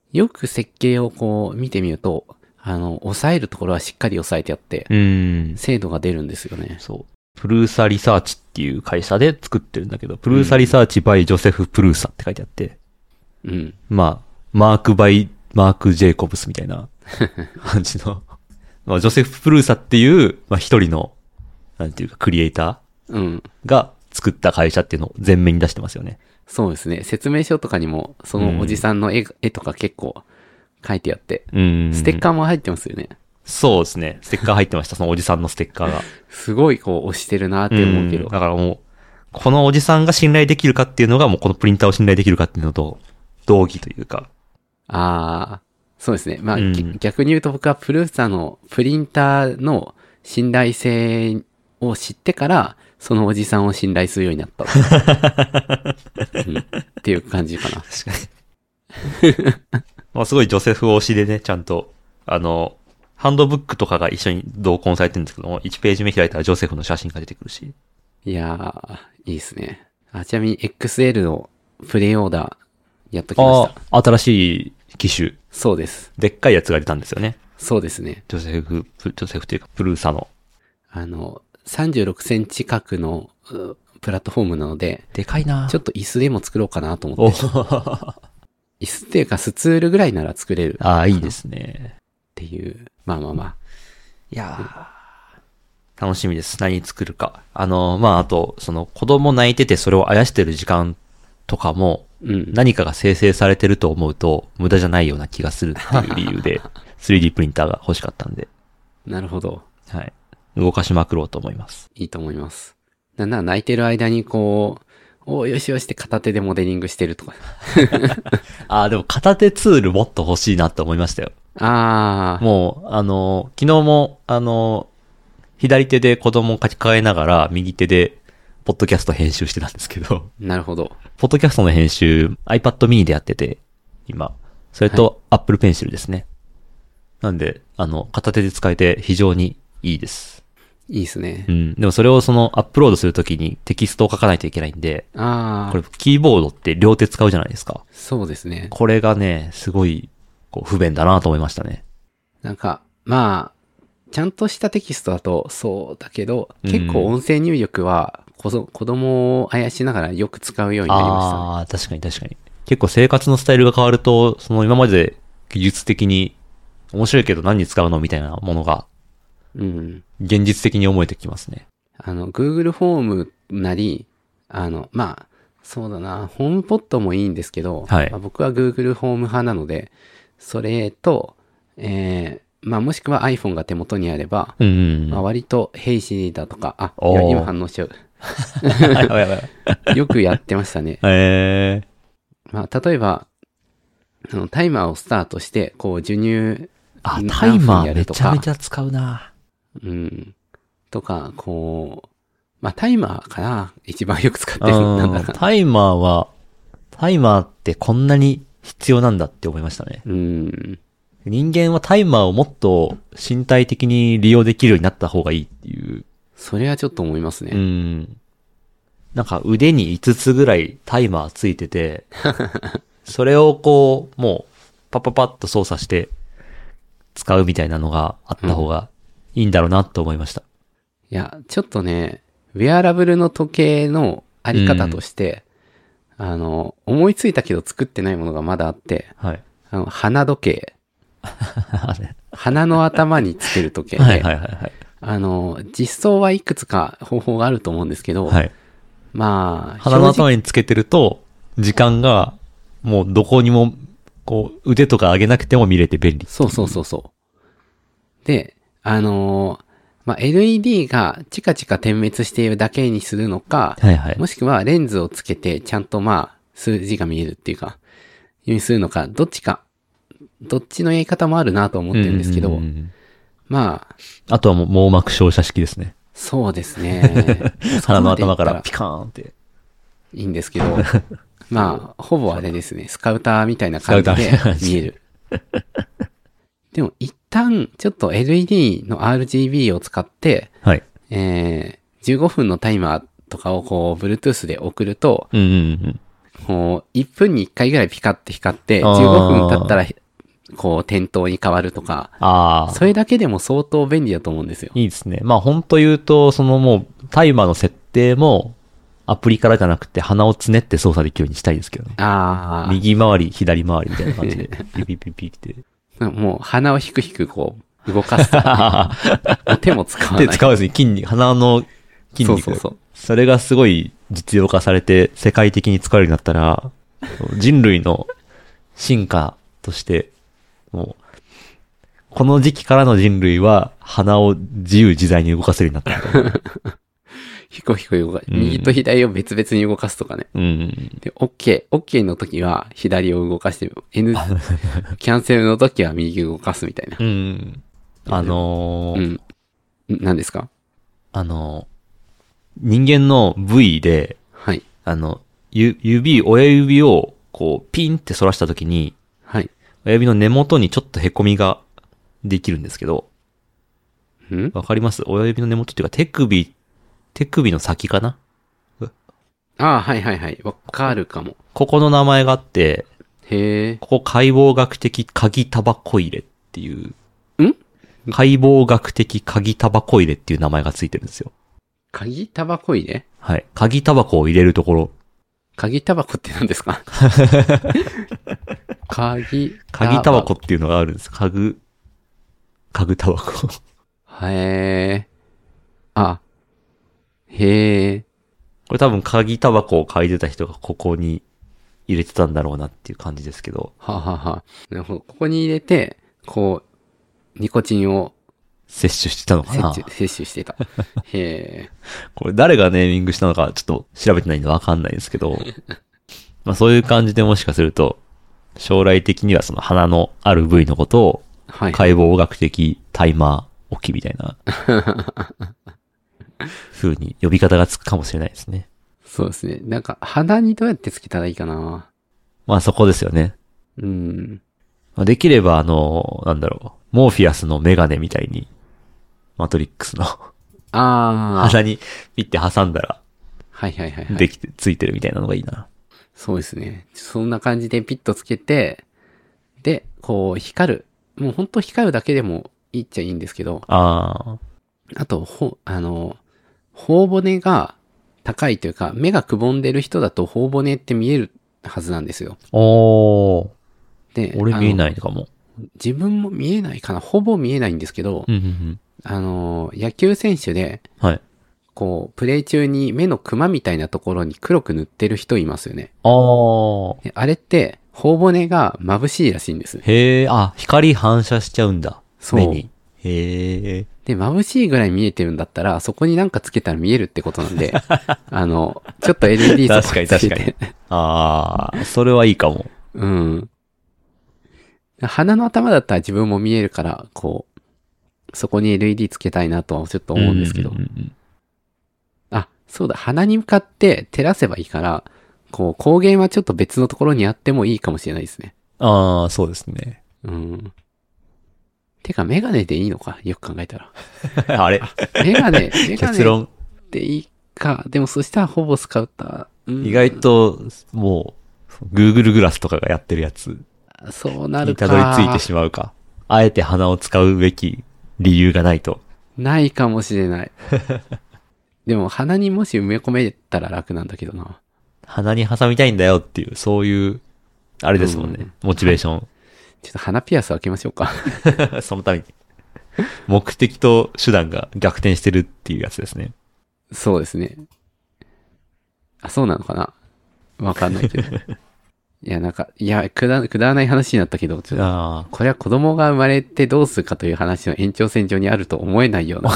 Speaker 2: よく設計をこう見てみると、押さえるところはしっかり押さえてあって、精度が出るんですよね。
Speaker 1: そう。プルーサリサーチっていう会社で作ってるんだけど、プルーサリサーチ by ジョセフ・プルーサって書いてあって、
Speaker 2: うん。
Speaker 1: まあ、マーク by マーク・ジェイコブスみたいな感じの、まあ、ジョセフ・プルーサっていう、まあ一人の、なんていうか、クリエイターが作った会社っていうのを前面に出してますよね。
Speaker 2: そうですね。説明書とかにも、そのおじさんの絵とか結構書いてあって、ステッカーも入ってますよね。
Speaker 1: そうですね。ステッカー入ってました。そのおじさんのステッカーが。
Speaker 2: すごいこう押してるなって思うけど。
Speaker 1: だからもう、このおじさんが信頼できるかっていうのが、もうこのプリンターを信頼できるかっていうのと、同義というか。
Speaker 2: そうですね。まあ、逆に言うと僕はプルーサのプリンターの信頼性を知ってから、そのおじさんを信頼するようになった。っていう感じかな。
Speaker 1: 確かに。まあすごいジョセフ推しでね、ちゃんと、ハンドブックとかが一緒に同梱されてるんですけども、1ページ目開いたらジョセフの写真が出てくるし。
Speaker 2: いやー、いいですね。ちなみに XL のプレイオーダーやっときました。
Speaker 1: 新しい機種。
Speaker 2: そうです。
Speaker 1: でっかいやつが出たんですよね。
Speaker 2: そうですね。
Speaker 1: ジョセフというか、プルーサの。
Speaker 2: 36センチ角のプラットフォームなので、
Speaker 1: でかいな
Speaker 2: ちょっと椅子でも作ろうかなと思って。椅子っていうかスツールぐらいなら作れる。
Speaker 1: いいですね。
Speaker 2: っていう。まあ。
Speaker 1: いやー、楽しみです。何作るか。あと、その子供泣いててそれをあやしてる時間とかも、何かが生成されてると思うと無駄じゃないような気がするっていう理由で 3D プリンターが欲しかったんで。
Speaker 2: なるほど。
Speaker 1: はい。動かしまくろうと思います。
Speaker 2: いいと思います。なんなら泣いてる間にこう、よしよしって片手でモデリングしてるとか。
Speaker 1: でも片手ツールもっと欲しいなって思いましたよ。もう、昨日も、左手で子供を書き換えながら、右手で、ポッドキャスト編集してたんですけど。
Speaker 2: なるほど。
Speaker 1: ポッドキャストの編集、iPad mini でやってて、今。それと、Apple Pencil ですね。なんで、片手で使えて非常にいいです。
Speaker 2: いいですね。
Speaker 1: でもそれをアップロードするときにテキストを書かないといけないんで、これ、キーボードって両手使うじゃないですか。
Speaker 2: そうですね。
Speaker 1: これがね、すごい、不便だなと思いましたね。
Speaker 2: なんか、まあ、ちゃんとしたテキストだとそうだけど、結構音声入力は子供をあやしながらよく使うようになりましたね。
Speaker 1: 確かに。結構生活のスタイルが変わると、今まで技術的に面白いけど何に使うのみたいなものが、現実的に思えてきますね。
Speaker 2: Google フォームなり、まあ、そうだな、ホームポットもいいんですけど、僕は Google フォーム派なので、それと、もしくは iPhone が手元にあれば、割と Hey Siri だとか、今反応しちゃう。よくやってましたね。例えば、タイマーをスタートして、授乳、
Speaker 1: タイマーめちゃめちゃ使うな。
Speaker 2: とか、タイマーかな一番よく使ってるなんだか。
Speaker 1: タイマーってこんなに必要なんだって思いましたね。人間はタイマーをもっと身体的に利用できるようになった方がいいっていう。
Speaker 2: それはちょっと思いますね。
Speaker 1: なんか腕に5つぐらいタイマーついてて、それをもうパッと操作して使うみたいなのがあった方がいいんだろうなと思いました。
Speaker 2: いや、ちょっとね、ウェアラブルの時計のあり方として、思いついたけど作ってないものがまだあって、花時計。鼻の頭につける時計で、実装はいくつか方法があると思うんですけど、
Speaker 1: 鼻の頭につけてると、時間がもうどこにも、腕とか上げなくても見れて便利。
Speaker 2: そう。で、LED がチカチカ点滅しているだけにするのか、もしくはレンズをつけてちゃんと数字が見えるっていうか、にするのか、どっちのやり方もあるなと思ってるんですけど、
Speaker 1: あとはもう網膜照射式ですね。
Speaker 2: そうですね。
Speaker 1: 鼻の頭からピカーンって。
Speaker 2: いいんですけど、ほぼあれですね、スカウターみたいな感じで見える。でも一旦、ちょっと LED の RGB を使って、15分のタイマーとかをBluetooth で送ると、 こう、1分に1回ぐらいピカって光って、15分経ったら、こう、点灯に変わるとか、それだけでも相当便利だと思うんですよ。
Speaker 1: いいですね。まあ本当言うと、そのもうタイマーの設定もアプリからじゃなくて鼻をつねって操作できるようにしたいですけどね。右回り、左回りみたいな感じで、ピピピピって。
Speaker 2: もう鼻をひくひくこう、動かすとか、ね、手も使わない。
Speaker 1: 手使わずに鼻の筋肉。そう。それがすごい実用化されて世界的に使えるようになったら、人類の進化として、もう、この時期からの人類は鼻を自由自在に動かせるようになった
Speaker 2: ひこひこ動か、右と左を別々に動かすとかね。で、OK の時は左を動かして、キャンセルの時は右を動かすみたいな。何ですか？
Speaker 1: 人間の部位で、
Speaker 2: はい。
Speaker 1: 親指をこう、ピンって反らした時に、
Speaker 2: はい。
Speaker 1: 親指の根元にちょっと凹みができるんですけど、わかります？親指の根元っていうか手首の先かな？
Speaker 2: はい。わかるかも。
Speaker 1: ここの名前があって、ここ解剖学的鍵タバコ入れっていう、解剖学的鍵タバコ入れっていう名前がついてるんですよ。
Speaker 2: 鍵タバコ入れ？
Speaker 1: はい。鍵タバコを入れるところ。
Speaker 2: 鍵タバコって何ですか？鍵
Speaker 1: タバコっていうのがあるんです。鍵タバコ。
Speaker 2: へえ。
Speaker 1: これ多分鍵タバコを嗅いでた人がここに入れてたんだろうなっていう感じですけど。
Speaker 2: なるほど。ここに入れて、こう、ニコチンを
Speaker 1: 摂取してたのかな？
Speaker 2: 摂取してた。へえ。
Speaker 1: これ誰がネーミングしたのかちょっと調べてないんでわかんないですけど、まあそういう感じでもしかすると、将来的にはその鼻のある部位のことを、解剖学的タイマー置きみたいな、風に呼び方がつくかもしれないですね。
Speaker 2: そうですね。なんか鼻にどうやってつけたらいいかな。
Speaker 1: まあそこですよね。できればモーフィアスのメガネみたいに、マトリックスの鼻にピッて挟んだら、できて、ついてるみたいなのがいいな。
Speaker 2: そうですね。そんな感じでピッとつけて、で、こう光る。もうほんと光るだけでもいいっちゃいいんですけど、あと、頬骨が高いというか、目がくぼんでる人だと頬骨って見えるはずなんですよ。
Speaker 1: で、俺見えないかも。
Speaker 2: 自分も見えないかな。ほぼ見えないんですけど、野球選手で、こう、プレイ中に目のクマみたいなところに黒く塗ってる人いますよね。あれって、頬骨が眩しいらしいんです。
Speaker 1: 光反射しちゃうんだ。目に。
Speaker 2: で、眩しいぐらい見えてるんだったら、そこになんかつけたら見えるってことなんで、ちょっと LED とかつけて。
Speaker 1: 確かに。それはいいかも。
Speaker 2: 鼻の頭だったら自分も見えるから、こう、そこに LED つけたいなとはちょっと思うんですけど。そうだ、鼻に向かって照らせばいいから、こう、光源はちょっと別のところにあってもいいかもしれないですね。
Speaker 1: そうですね。
Speaker 2: てか、メガネでいいのか、よく考えたら。
Speaker 1: あれ
Speaker 2: メガネ
Speaker 1: 結論。
Speaker 2: でいいか。でもそしたらほぼスカウタ
Speaker 1: ー。意外と、もう、Google グラスとかがやってるやつ。
Speaker 2: そうなるか。
Speaker 1: にたどり着いてしまうか。あえて鼻を使うべき理由がないと。
Speaker 2: ないかもしれない。でも鼻にもし埋め込めたら楽なんだけどな。
Speaker 1: 鼻に挟みたいんだよっていう、そういう、あれですもんね。モチベーション。
Speaker 2: ちょっと鼻ピアス開けましょうか。
Speaker 1: そのために。目的と手段が逆転してるっていうやつですね。
Speaker 2: そうですね。そうなのかな？わかんないけど。くだらない話になったけど、これは子供が生まれてどうするかという話の延長線上にあると思えないような。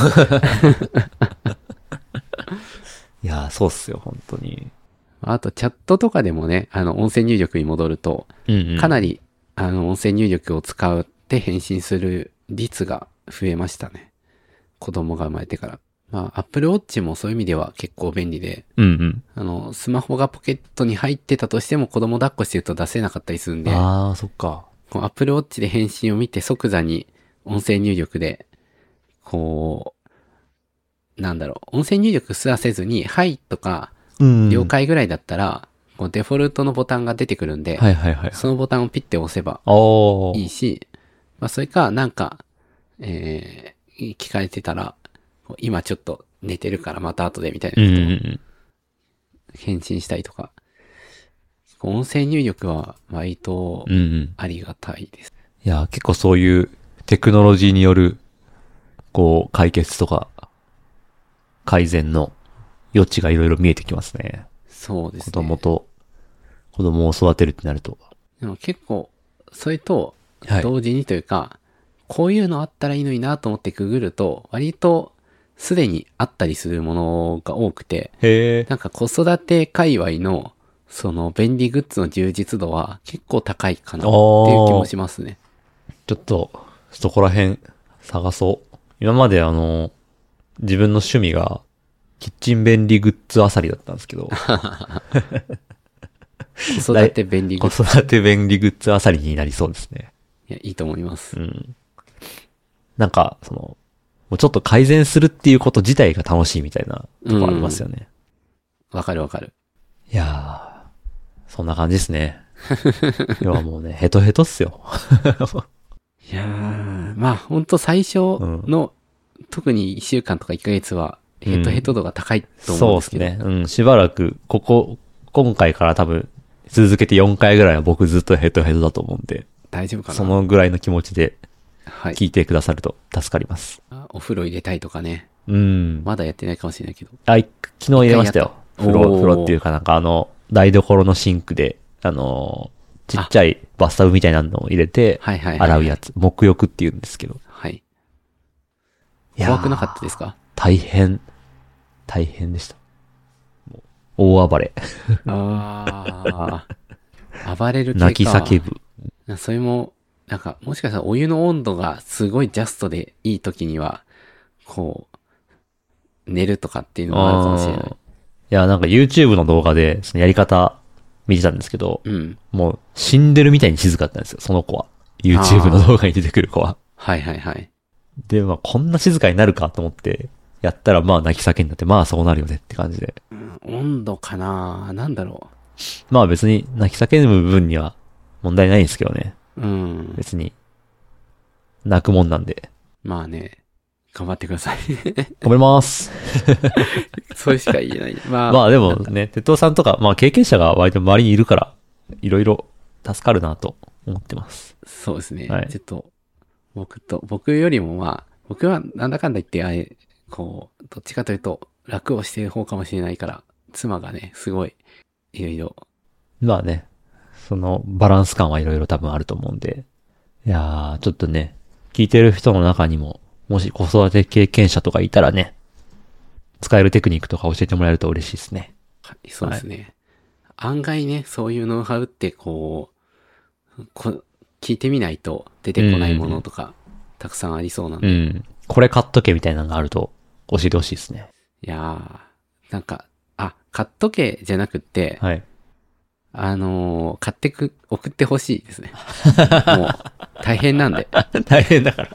Speaker 1: いやー、そうっすよ、本当に。
Speaker 2: あと、チャットとかでもね、音声入力に戻ると、かなり、音声入力を使って返信する率が増えましたね。子供が生まれてから。Apple Watch もそういう意味では結構便利で、スマホがポケットに入ってたとしても子供抱っこしてると出せなかったりするんで、
Speaker 1: そっか。
Speaker 2: Apple Watch で返信を見て即座に音声入力で、こう、音声入力すらせずに、はいとか、了解ぐらいだったら、 こうデフォルトのボタンが出てくるんで、
Speaker 1: はいはいはい。
Speaker 2: そのボタンをピッて押せば
Speaker 1: おー。
Speaker 2: いいし、まあそれか、なんか、聞かれてたら、今ちょっと寝てるからまた後でみたいなことを返信したりとか、音声入力は割とありがたいです。
Speaker 1: いや、結構そういうテクノロジーによる、こう、解決とか、改善の余地がいろいろ見えてきますね。
Speaker 2: そうですね。
Speaker 1: 子供を育てるってなると。
Speaker 2: でも結構、それと同時にというか、こういうのあったらいいのになと思ってくぐると、割とすでにあったりするものが多くて、なんか子育て界隈のその便利グッズの充実度は結構高いかなっていう気もしますね。
Speaker 1: ちょっと、そこら辺探そう。今まで自分の趣味がキッチン便利グッズあさりだったんですけど。
Speaker 2: 子育て便利グッズ。
Speaker 1: 子育て便利グッズあさりになりそうですね。
Speaker 2: いや、いいと思います。
Speaker 1: なんか、もうちょっと改善するっていうこと自体が楽しいみたいなとこありますよね。
Speaker 2: わかるわかる。
Speaker 1: いやー、そんな感じですね。今はもうね、ヘトヘトっすよ。
Speaker 2: いやー、まあほんと最初の、特に1週間とか1ヶ月はヘトヘト度が高いと思うんですけど。
Speaker 1: そうですね。しばらく、今回から多分、続けて4回ぐらいは僕ずっとヘトヘトだと思うんで。
Speaker 2: 大丈夫かな。
Speaker 1: そのぐらいの気持ちで、聞いてくださると助かります。
Speaker 2: お風呂入れたいとかね。まだやってないかもしれないけど。
Speaker 1: 昨日入れましたよ。風呂っていうかなんか台所のシンクで、ちっちゃいバスタブみたいなのを入れて、洗うやつ。沐浴って言うんですけど。
Speaker 2: はい。怖くなかったですか？
Speaker 1: 大変でした。大暴れ。
Speaker 2: 暴れる系か。
Speaker 1: 泣き叫ぶ。
Speaker 2: それも、なんか、もしかしたらお湯の温度がすごいジャストでいい時には、こう、寝るとかっていうのもあるかもしれない。い
Speaker 1: や、なんか YouTube の動画でそのやり方見てたんですけど、もう死んでるみたいに静かだったんですよ、その子は。YouTube の動画に出てくる子は。
Speaker 2: はいはいはい。
Speaker 1: で、こんな静かになるかと思って、やったら泣き叫んだって、そうなるよねって感じで。
Speaker 2: 温度かな？なんだろ
Speaker 1: う。別に泣き叫ぶ分には問題ないんですけどね。別に、泣くもんなんで。
Speaker 2: まあね、頑張ってください。
Speaker 1: 頑張ります。
Speaker 2: それしか言えない。
Speaker 1: でもね、鉄道さんとか、経験者が割と周りにいるから、いろいろ助かるなと思ってます。
Speaker 2: そうですね。ちょっと、僕よりも僕はなんだかんだ言ってどっちかというと楽をしている方かもしれないから、妻がね、すごい、いろいろ。
Speaker 1: ね、そのバランス感はいろいろ多分あると思うんで。いやー、ちょっとね、聞いてる人の中にも、もし子育て経験者とかいたらね、使えるテクニックとか教えてもらえると嬉しいですね。
Speaker 2: はい、そうですね。案外ね、そういうノウハウって聞いてみないと出てこないものとか、たくさんありそうなんで。
Speaker 1: これ買っとけみたいなのがあると教えてほしいですね。
Speaker 2: いやー、なんか、買っとけじゃなくって、買って送ってほしいですね。もう、大変なんで。
Speaker 1: 大変だから。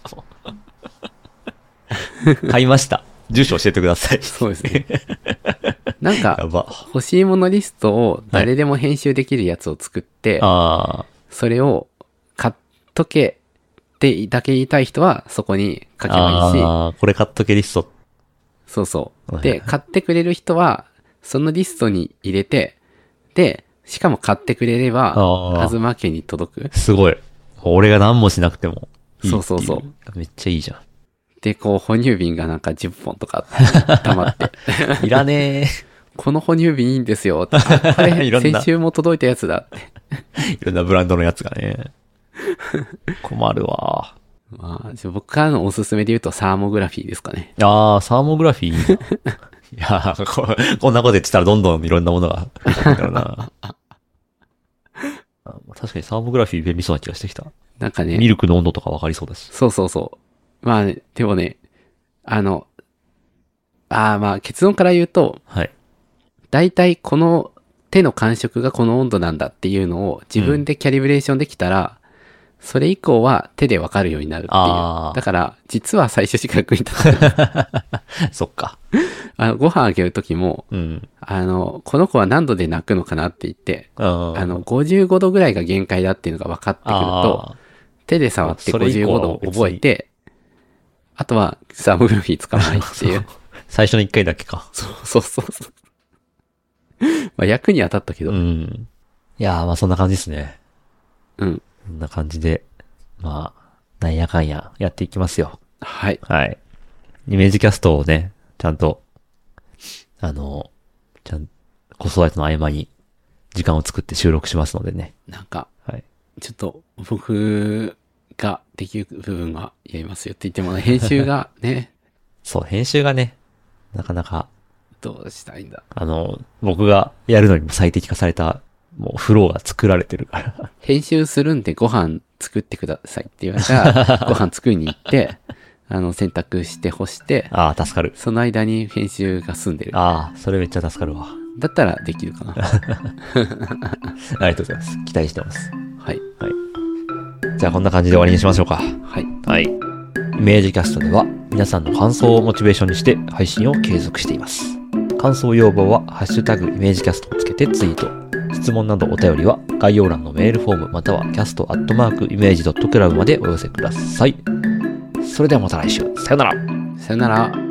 Speaker 1: 買いました。住所教えてください。
Speaker 2: そうですね。なんか、欲しいものリストを誰でも編集できるやつを作って、それを買っとけってだけ言いたい人はそこに書けばいいし。
Speaker 1: これ買っとけリスト。
Speaker 2: そうそう。で、買ってくれる人は、そのリストに入れて、で、しかも買ってくれれば、東家に届く。
Speaker 1: すごい。俺が何もしなくてもいい。
Speaker 2: そうそうそう。
Speaker 1: めっちゃいいじゃん。
Speaker 2: で、哺乳瓶がなんか10本とか溜まって。
Speaker 1: いらねえ。
Speaker 2: この哺乳瓶いいんですよ。これ、先週も届いたやつだって。
Speaker 1: いろんなブランドのやつがね。困るわ。
Speaker 2: 僕からのおすすめで言うとサーモグラフィーですかね。
Speaker 1: サーモグラフィーいいな。いやこんなこと言ってたらどんどんいろんなものが出てくるからな。確かにサーモグラフィー便利そうな気がしてきた。
Speaker 2: なんかね。
Speaker 1: ミルクの温度とかわかりそうだし。
Speaker 2: そうそうそう。でもね、結論から言うと、だいたいこの手の感触がこの温度なんだっていうのを自分でキャリブレーションできたら、 それ以降は手でわかるようになるっていう。
Speaker 1: あー
Speaker 2: だから、実は最初しか役に立たない。
Speaker 1: そっか。
Speaker 2: ご飯あげるときも、
Speaker 1: うん。
Speaker 2: この子は何度で泣くのかなって言って、55度ぐらいが限界だっていうのが分かってくると、手で触って55度を覚えて、あとは寒い日つかないっていう。
Speaker 1: 最初の1回だけか。
Speaker 2: そう。まあ役には立ったけど。
Speaker 1: うん。いやー、まあそんな感じですね。
Speaker 2: うん。
Speaker 1: こんな感じで、まあ、なんやかんややっていきますよ。
Speaker 2: はい。
Speaker 1: はい。イメージキャストをね、ちゃんと、子育ての合間に時間を作って収録しますのでね。
Speaker 2: なんか、
Speaker 1: はい。
Speaker 2: ちょっと僕ができる部分はやりますよって言っても、編集がね。
Speaker 1: そう、編集がね、なかなか、
Speaker 2: どうしたいんだ。
Speaker 1: 僕がやるのにも最適化された、もうフローが作られてるから。
Speaker 2: 編集するんでご飯作ってくださいって言われたら、ご飯作りに行って、洗濯して干して、
Speaker 1: ああ、助かる。
Speaker 2: その間に編集が済んでる。
Speaker 1: ああ、それめっちゃ助かるわ。
Speaker 2: だったらできるかな。
Speaker 1: ありがとうございます。期待してます。
Speaker 2: はい。
Speaker 1: はい。じゃあこんな感じで終わりにしましょうか。
Speaker 2: はい。
Speaker 1: はい。イメージキャストでは皆さんの感想をモチベーションにして配信を継続しています。感想要望はハッシュタグイメージキャストをつけてツイート。質問などお便りは概要欄のメールフォームまたはcast@image.club までお寄せください。それではまた来週。さよなら。
Speaker 2: さよなら。